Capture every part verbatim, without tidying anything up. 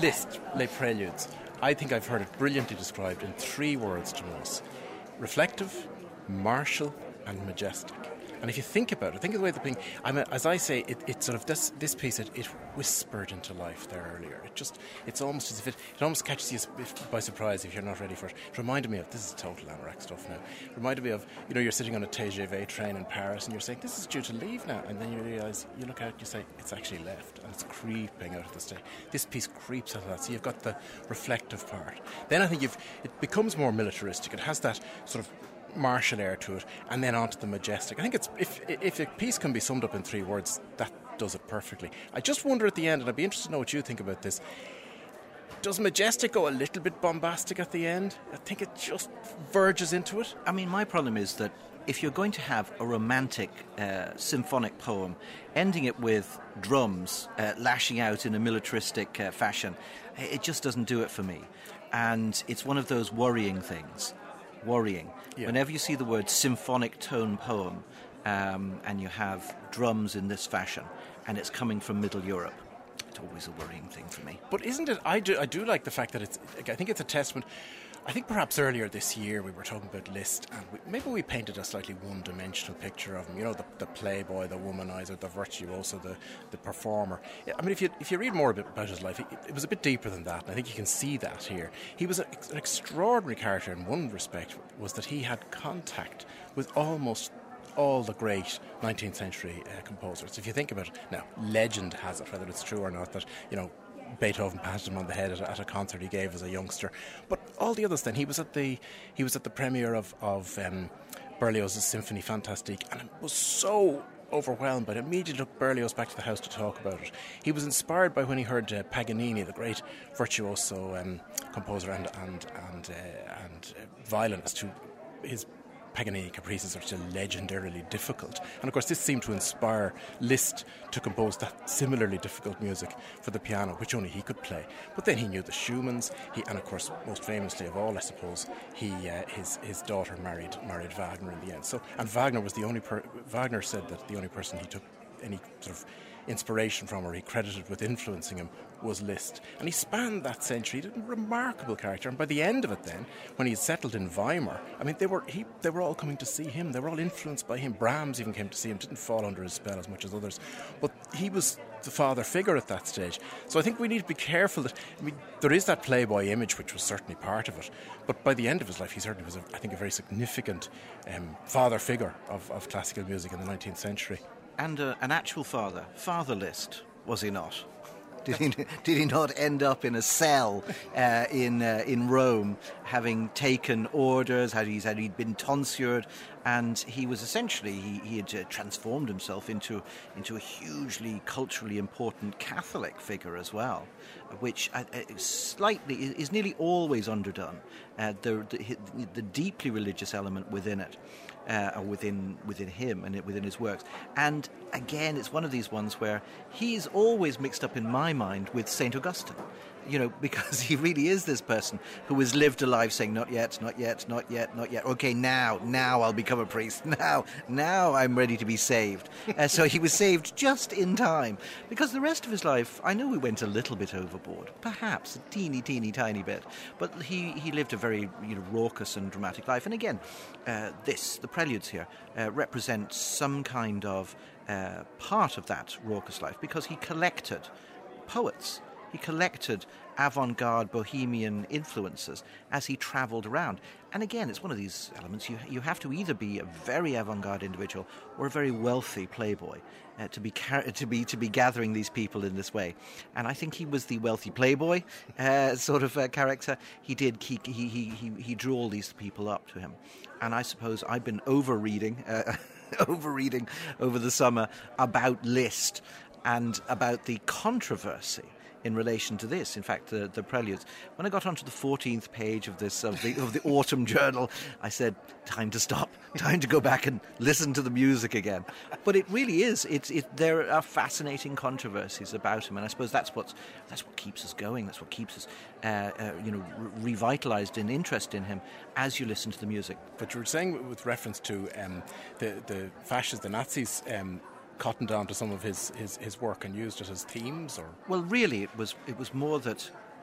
Liszt, Les Preludes. I think I've heard it brilliantly described in three words, Tomas. Reflective, martial and majestic. And if you think about it, think of the way the thing, I mean, as I say, it, it sort of, this, this piece, it, it whispered into life there earlier. It just, it's almost as if it, it almost catches you by surprise if you're not ready for it. It reminded me of, this is total Anorak stuff now, it reminded me of, you know, you're sitting on a T G V train in Paris and you're saying, this is due to leave now. And then you realise, you look at it, you say, it's actually left and it's creeping out of the state. This piece creeps out of that. So you've got the reflective part. Then I think you've, it becomes more militaristic. It has that sort of martial air to it, and then onto the majestic. I think it's if if a piece can be summed up in three words, that does it perfectly. I just wonder at the end, and I'd be interested to know what you think about this, does majestic go a little bit bombastic at the end? I think it just verges into it. I mean, my problem is that if you're going to have a romantic uh, symphonic poem, ending it with drums uh, lashing out in a militaristic uh, fashion, it just doesn't do it for me. And it's one of those worrying things. Worrying. Yeah. Whenever you see the word symphonic tone poem um, and you have drums in this fashion and it's coming from Middle Europe, it's always a worrying thing for me. But isn't it, I do, I do like the fact that it's, I think it's a testament. I think perhaps earlier this year we were talking about Liszt and we, maybe we painted a slightly one-dimensional picture of him, you know, the, the playboy, the womanizer, the virtuoso, the, the performer. I mean, if you if you read more a bit about his life, it, it was a bit deeper than that, and I think you can see that here. He was a, an extraordinary character in one respect, was that he had contact with almost all the great nineteenth century uh, composers. If you think about it, now, legend has it, whether it's true or not, that, you know, Beethoven patted him on the head at a, at a concert he gave as a youngster. But all the others then, he was at the he was at the premiere of, of um, Berlioz's Symphonie Fantastique and was so overwhelmed by it. Immediately took Berlioz back to the house to talk about it. He was inspired by when he heard uh, Paganini, the great virtuoso um, composer and and and, uh, and uh, violinist, who his Paganini caprices are still legendarily difficult. And of course this seemed to inspire Liszt to compose that similarly difficult music for the piano, which only he could play. But then he knew the Schumanns, he, and of course most famously of all, I suppose, he uh, his his daughter married married Wagner in the end. So, and Wagner was the only per- Wagner said that the only person he took any sort of inspiration from, or he credited with influencing him, was Liszt. And he spanned that century. He did a remarkable character. And by the end of it then, when he had settled in Weimar, I mean, they were he, they were all coming to see him. They were all influenced by him. Brahms even came to see him, didn't fall under his spell as much as others. But he was the father figure at that stage. So I think we need to be careful that, I mean, there is that playboy image, which was certainly part of it. But by the end of his life, he certainly was, a, I think, a very significant um, father figure of, of classical music in the nineteenth century. And uh, an actual father, Father Liszt, was he not? Did he, did he not end up in a cell uh, in uh, in Rome, having taken orders? Had he had he been tonsured, and he was essentially he, he had uh, transformed himself into into a hugely culturally important Catholic figure as well, which uh, slightly is nearly always underdone. Uh, the, the the deeply religious element within it. Uh, or within within him and within his works. And again, it's one of these ones where he's always mixed up in my mind with Saint Augustine, you know, because he really is this person who has lived a life saying, not yet, not yet, not yet, not yet. Okay, now, now I'll become a priest. Now, now I'm ready to be saved. Uh, so he was saved just in time, because the rest of his life, I know he went a little bit overboard, perhaps a teeny, teeny, tiny bit, but he, he lived a very, you know, raucous and dramatic life. And again, uh, this, the preludes here, uh, represent some kind of uh, part of that raucous life, because he collected poets. He collected avant-garde bohemian influences as he travelled around. And again, it's one of these elements. You you have to either be a very avant-garde individual or a very wealthy playboy uh, to be car- to be to be gathering these people in this way. And I think he was the wealthy playboy uh, sort of uh, character. He did he, he he he he drew all these people up to him. And I suppose I've been over-reading, uh, over-reading over the summer about Liszt and about the controversy in relation to this. In fact, the, the preludes. When I got onto the fourteenth page of this of the of the autumn journal, I said, "Time to stop. Time to go back and listen to the music again." But it really is. It's it. There are fascinating controversies about him, and I suppose that's what that's what keeps us going. That's what keeps us, uh, uh, you know, re- revitalized in interest in him as you listen to the music. But you were saying with reference to um, the the fascists, the Nazis. Um, cottoned on to some of his, his, his work and used it as themes, or well, really, it was it was more that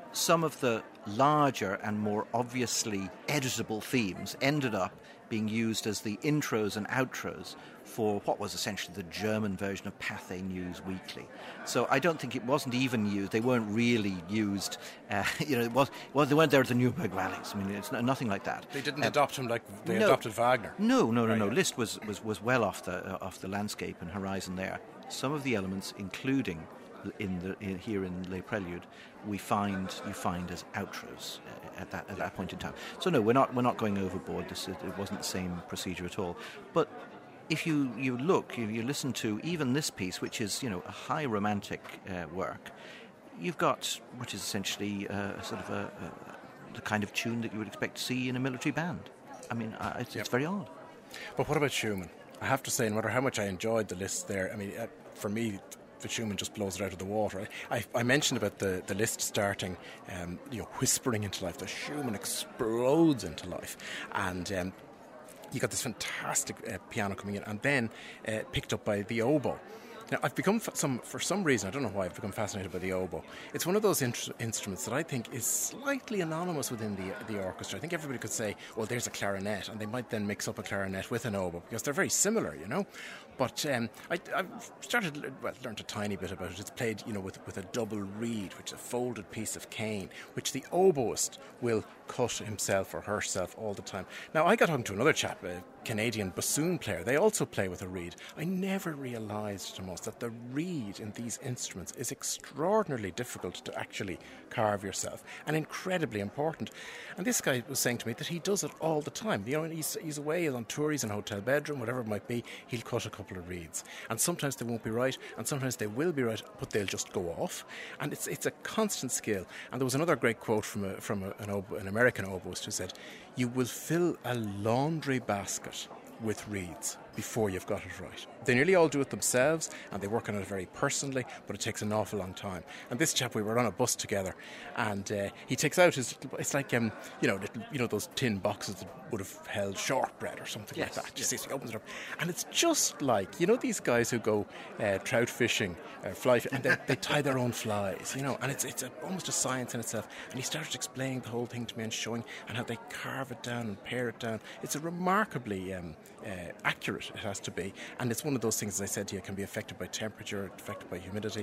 some of the larger and more obviously editable themes ended up being used as the intros and outros for what was essentially the German version of Pathé News Weekly. So I don't think it wasn't even used. They weren't really used. Uh, you know, it was, well, they weren't there at the Nuremberg rallies. I mean, it's n- nothing like that. They didn't uh, adopt him like they no, adopted Wagner. No, no, no, right, no. yeah. Liszt was, was, was well off the uh, off the landscape and horizon there. Some of the elements, including in the in, here in Les Préludes, we find you find as outros uh, at that at that point in time. So no, we're not we're not going overboard. This it wasn't the same procedure at all. But if you, you look, if you listen to even this piece, which is, you know, a high romantic uh, work, you've got what is essentially uh, a sort of a, a, the kind of tune that you would expect to see in a military band. I mean, uh, it's, yep. it's very odd. But what about Schumann? I have to say, no matter how much I enjoyed the list there, I mean, uh, for me, the Schumann just blows it out of the water. I, I mentioned about the, the list starting, um, you know, whispering into life. The Schumann explodes into life. And um, you got this fantastic uh, piano coming in, and then uh, picked up by the oboe. Now, I've become, f- some for some reason, I don't know why, I've become fascinated by the oboe. It's one of those int- instruments that I think is slightly anonymous within the the orchestra. I think everybody could say, well, there's a clarinet, and they might then mix up a clarinet with an oboe, because they're very similar, you know. But um, I, I've started, well, learned a tiny bit about it. It's played, you know, with, with a double reed, which is a folded piece of cane, which the oboist will cut himself or herself all the time. Now, I got on to another chap, a Canadian bassoon player. They also play with a reed. I never realised, Tomas, that the reed in these instruments is extraordinarily difficult to actually carve yourself and incredibly important. And this guy was saying to me that he does it all the time. You know, he's, he's away, he's on tour, he's in a hotel bedroom, whatever it might be, he'll cut a couple of reeds. And sometimes they won't be right, and sometimes they will be right, but they'll just go off. And it's it's a constant skill. And there was another great quote from a, from a, an, oboe, an American oboist who said, "You will fill a laundry basket with reeds before you've got it right." They nearly all do it themselves, and they work on it very personally, but it takes an awful long time. And this chap, we were on a bus together, and uh, he takes out his, it's like, um, you know, little, you know, those tin boxes that would have held shortbread or something yes, like that. Yes. You see, so he opens it up, and it's just like, you know, these guys who go uh, trout fishing, uh, fly, and they, they tie their own flies, you know, and it's it's a, almost a science in itself. And he started explaining the whole thing to me and showing and how they carve it down and pare it down. It's a remarkably um, uh, accurate, it has to be, and it's one of those things, as I said to you, can be affected by temperature, affected by humidity.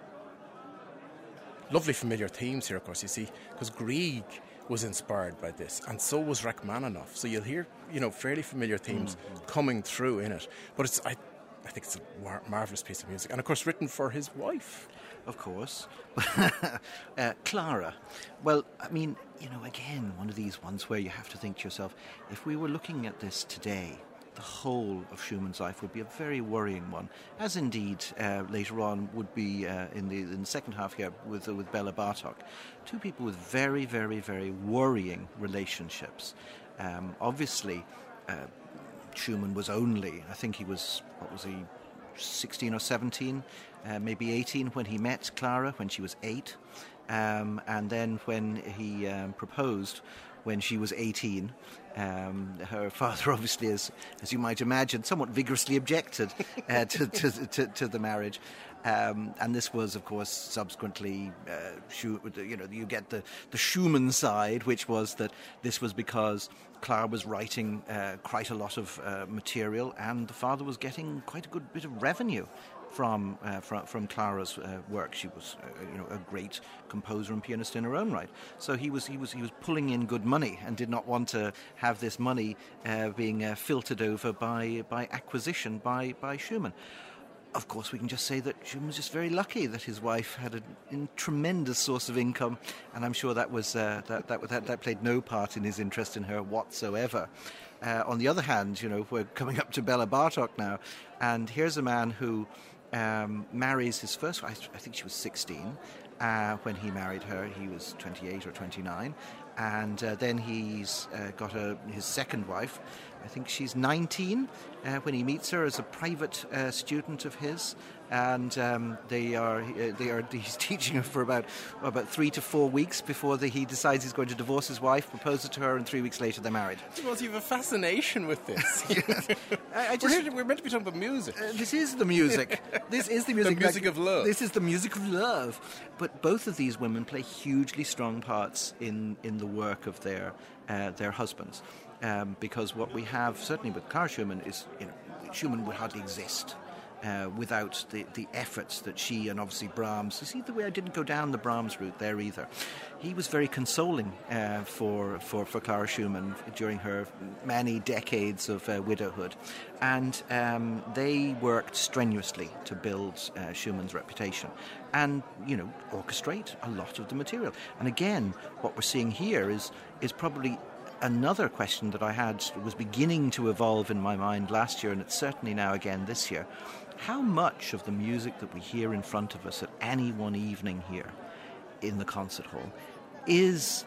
Lovely familiar themes here, of course, you see, because Grieg was inspired by this, and so was Rachmaninoff. So you'll hear, you know, fairly familiar themes mm-hmm. coming through in it. But it's, I, I think it's a mar- marvellous piece of music, and of course written for his wife. Of course. uh, Clara. Well, I mean, you know, again, one of these ones where you have to think to yourself, if we were looking at this today, the whole of Schumann's life would be a very worrying one, as indeed uh, later on would be uh, in the in the second half here with uh, with Bela Bartok. Two people with very, very, very worrying relationships. Um, obviously, uh, Schumann was only, I think he was, what was he, sixteen or seventeen, uh, maybe eighteen when he met Clara, when she was eight. Um, and then when he um, proposed, when she was eighteen, um, her father obviously, as, as you might imagine, somewhat vigorously objected uh, to, to, to, to the marriage. Um, and this was, of course, subsequently, uh, Schu- you know, you get the, the Schumann side, which was that this was because Clara was writing uh, quite a lot of uh, material, and the father was getting quite a good bit of revenue from uh, from, from Clara's uh, work. She was, uh, you know, a great composer and pianist in her own right. So he was he was he was pulling in good money and did not want to have this money uh, being uh, filtered over by by acquisition by by Schumann. Of course, we can just say that Schumann was just very lucky that his wife had a, a tremendous source of income, and I'm sure that was uh, that, that that that played no part in his interest in her whatsoever. Uh, on the other hand, you know, we're coming up to Bela Bartok now, and here's a man who um, marries his first wife. I think she was sixteen uh, when he married her. He was twenty-eight or twenty-nine, and uh, then he's uh, got a, his second wife. I think she's nineteen uh, when he meets her as a private uh, student of his, and um, they are uh, they are he's teaching her for about about three to four weeks before the, he decides he's going to divorce his wife, proposes to her, and three weeks later they're married. Well, you have a fascination with this. I, I just, we're, here, we're meant to be talking about music. Uh, this is the music. This is the music. The music like, of love. This is the music of love. But both of these women play hugely strong parts in, in the work of their uh, their husbands, um, because what we have certainly with Clara Schumann is, you know, Schumann would hardly exist uh, without the, the efforts that she and obviously Brahms. You see the way I didn't go down the Brahms route there either. He was very consoling uh, for, for, for Clara Schumann during her many decades of uh, widowhood. And um, they worked strenuously to build uh, Schumann's reputation and, you know, orchestrate a lot of the material. And again, what we're seeing here is is probably another question that I had was beginning to evolve in my mind last year, and it's certainly now again this year. How much of the music that we hear in front of us at any one evening here in the concert hall is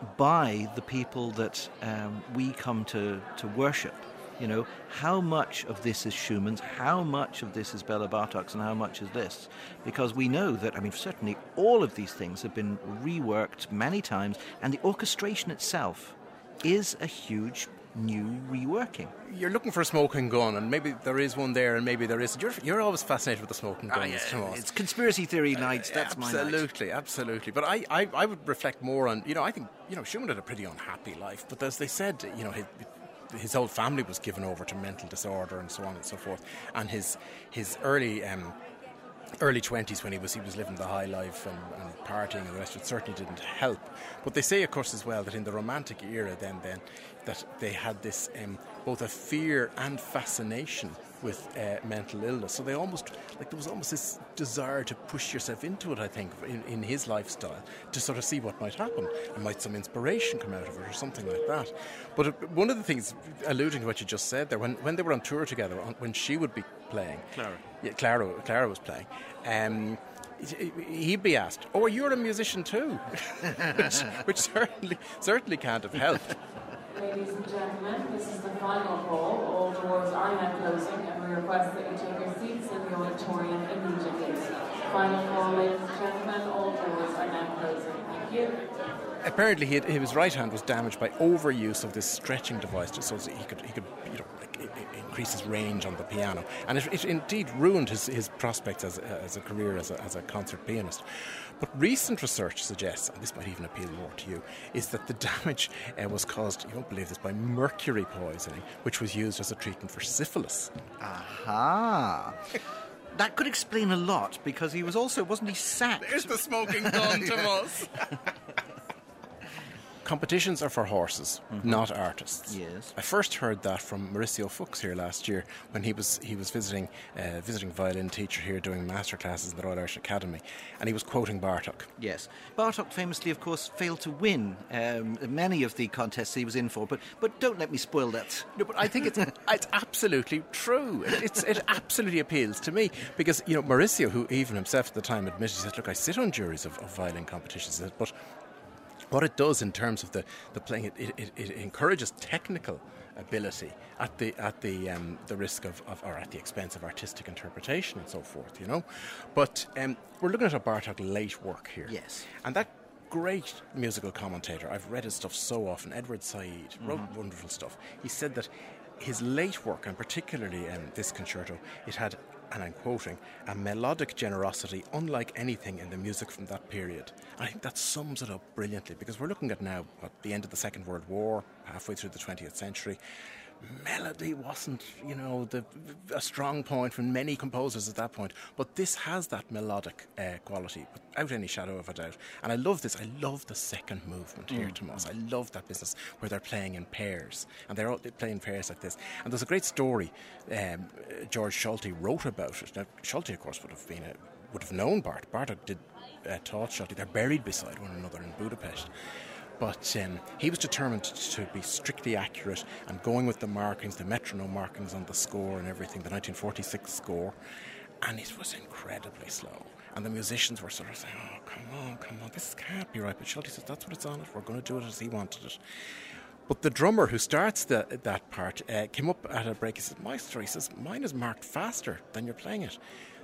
by the people that um, we come to, to worship? You know, how much of this is Schumann's, how much of this is Bela Bartok's, and how much is this? Because we know that, I mean, certainly all of these things have been reworked many times, and the orchestration itself is a huge new reworking. You're looking for a smoking gun, and maybe there is one there, and maybe there isn't. You're, you're always fascinated with the smoking guns, oh, yeah, Tomas. It's conspiracy theory nights. That's uh, my night. Absolutely, night. absolutely. But I, I, I would reflect more on, you know, I think, you know, Schumann had a pretty unhappy life, but as they said, you know, his, his whole family was given over to mental disorder and so on and so forth, and his his early um, early twenties when he was he was living the high life and, and partying and the rest of it certainly didn't help. But they say, of course, as well that in the Romantic era then then that they had this um, both a fear and fascination with uh, mental illness. So they almost, like there was almost this desire to push yourself into it, I think, in, in his lifestyle, to sort of see what might happen, and might some inspiration come out of it or something like that. But uh, one of the things, alluding to what you just said there, when, when they were on tour together, when she would be playing, Clara, yeah, Clara, Clara was playing, um, he'd be asked, "Oh, you're a musician too," which, which certainly certainly can't have helped. Ladies and gentlemen, this is the final call. All doors are now closing, and we request that you take your seats in the auditorium immediately. Final call, ladies and gentlemen, all doors are now closing. Thank you. Apparently, he had, his right hand was damaged by overuse of this stretching device, so that he could, he could, you know, like, increase his range on the piano, and it, it indeed ruined his, his prospects as, as a career as a, as a concert pianist. But recent research suggests, and this might even appeal more to you, is that the damage uh, was caused, you won't believe this, by mercury poisoning, which was used as a treatment for syphilis. Aha! That could explain a lot, because he was also, wasn't he sacked? There's the smoking gun, Tomas. Competitions are for horses, mm-hmm. not artists. Yes. I first heard that from Mauricio Fuchs here last year when he was he was visiting uh, visiting violin teacher here doing master classes in the Royal Irish Academy, and he was quoting Bartók. Yes. Bartók famously, of course, failed to win um, many of the contests he was in for, but but don't let me spoil that. No, but I think it's it's absolutely true. It, it's it absolutely appeals to me, because, you know, Mauricio, who even himself at the time admitted, he said, "Look, I sit on juries of, of violin competitions," he said, but what it does in terms of the, the playing, it, it, it encourages technical ability at the at the um, the risk of, of or at the expense of artistic interpretation and so forth, you know. But um, we're looking at a Bartók late work here. Yes. And that great musical commentator, I've read his stuff so often, Edward Said, mm-hmm. wrote wonderful stuff. He said that his late work, and particularly um, this concerto, it had, and I'm quoting, a melodic generosity unlike anything in the music from that period. I think that sums it up brilliantly, because we're looking at now at the end of the Second World War, halfway through the twentieth century. Melody wasn't, you know, the, a strong point for many composers at that point, but this has that melodic uh, quality without any shadow of a doubt. And I love this. I love the second movement here, mm. Tomas. I love that business where they're playing in pairs, and they're all they play in pairs like this. And there's a great story um, George Schulte wrote about it. Now, Schulte, of course, would have been a, would have known Bart. Bartók did uh, taught Schulte. They're buried beside one another in Budapest. But um, he was determined to be strictly accurate and going with the markings, the metronome markings on the score and everything, the nineteen forty-six score. And it was incredibly slow. And the musicians were sort of saying, "Oh, come on, come on, this can't be right." But Schulte said, "That's what it's on it. We're going to do it as he wanted it." But the drummer who starts the, that part uh, came up at a break. He said, "Maestro," he says, "mine is marked faster than you're playing it."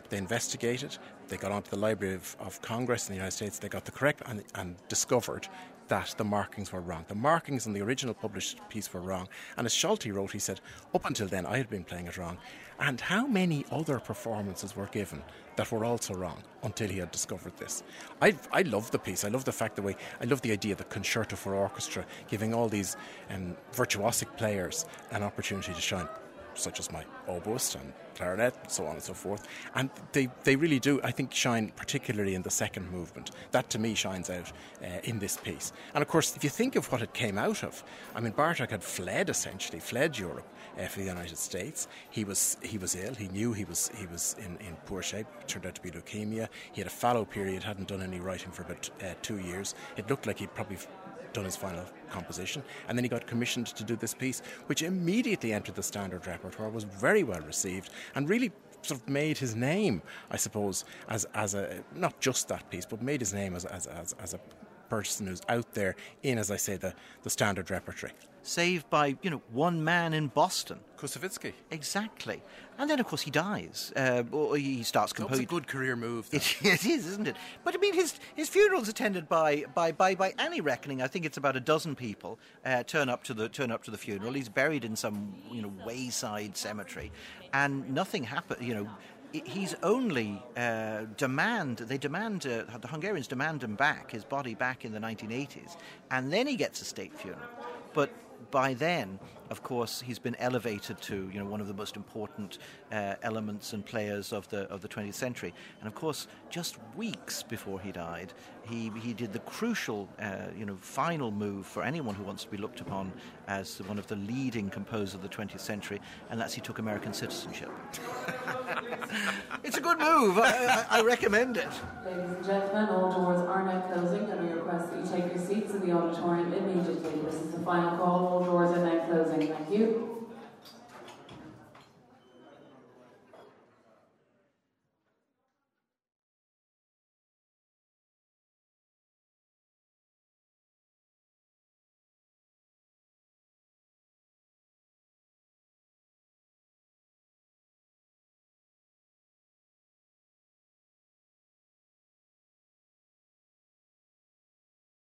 They investigated. They got onto the Library of, of Congress in the United States. They got the correct and, and discovered that the markings were wrong. The markings in the original published piece were wrong. And as Schulte wrote, he said, up until then I had been playing it wrong. And how many other performances were given that were also wrong until he had discovered this? I I love the piece. I love the fact that we, I love the idea of the concerto for orchestra, giving all these um, virtuosic players an opportunity to shine, such as my oboist and clarinet and so on and so forth. And they, they really do, I think, shine particularly in the second movement. That to me shines out uh, in this piece. And of course, if you think of what it came out of, I mean, Bartók had fled essentially, fled Europe uh, for the United States. He was he was ill. He knew he was he was in, in poor shape. It turned out to be leukemia. He had a fallow period, hadn't done any writing for about uh, two years. It looked like he'd probably done his final composition, and then he got commissioned to do this piece, which immediately entered the standard repertoire, was very well received, and really sort of made his name, I suppose, as as a not just that piece, but made his name as as as, as a person who's out there in, as I say, the, the standard repertory. Saved by, you know, one man in Boston. Koussevitzky. Exactly. And then, of course, he dies. Uh, or he starts composing. It's a good career move. It, it is, isn't it? But, I mean, his his funeral's attended by, by, by, by any reckoning. I think it's about a dozen people uh, turn up to the turn up to the funeral. He's buried in some, you know, wayside cemetery. And nothing happened, you know. He's only uh, demand, they demand, uh, the Hungarians demand him back, his body back in the nineteen eighties, and then he gets a state funeral. But by then, of course, he's been elevated to, you know, one of the most important uh, elements and players of the of the twentieth century. And of course, just weeks before he died, he he did the crucial, uh, you know, final move for anyone who wants to be looked upon as one of the leading composers of the twentieth century, and that's he took American citizenship. It's a good move. I, I, I recommend it. Ladies and gentlemen, all doors are now closing, and we request that you take your seats in the auditorium immediately. This is the final call. All doors are now closing. Thank you.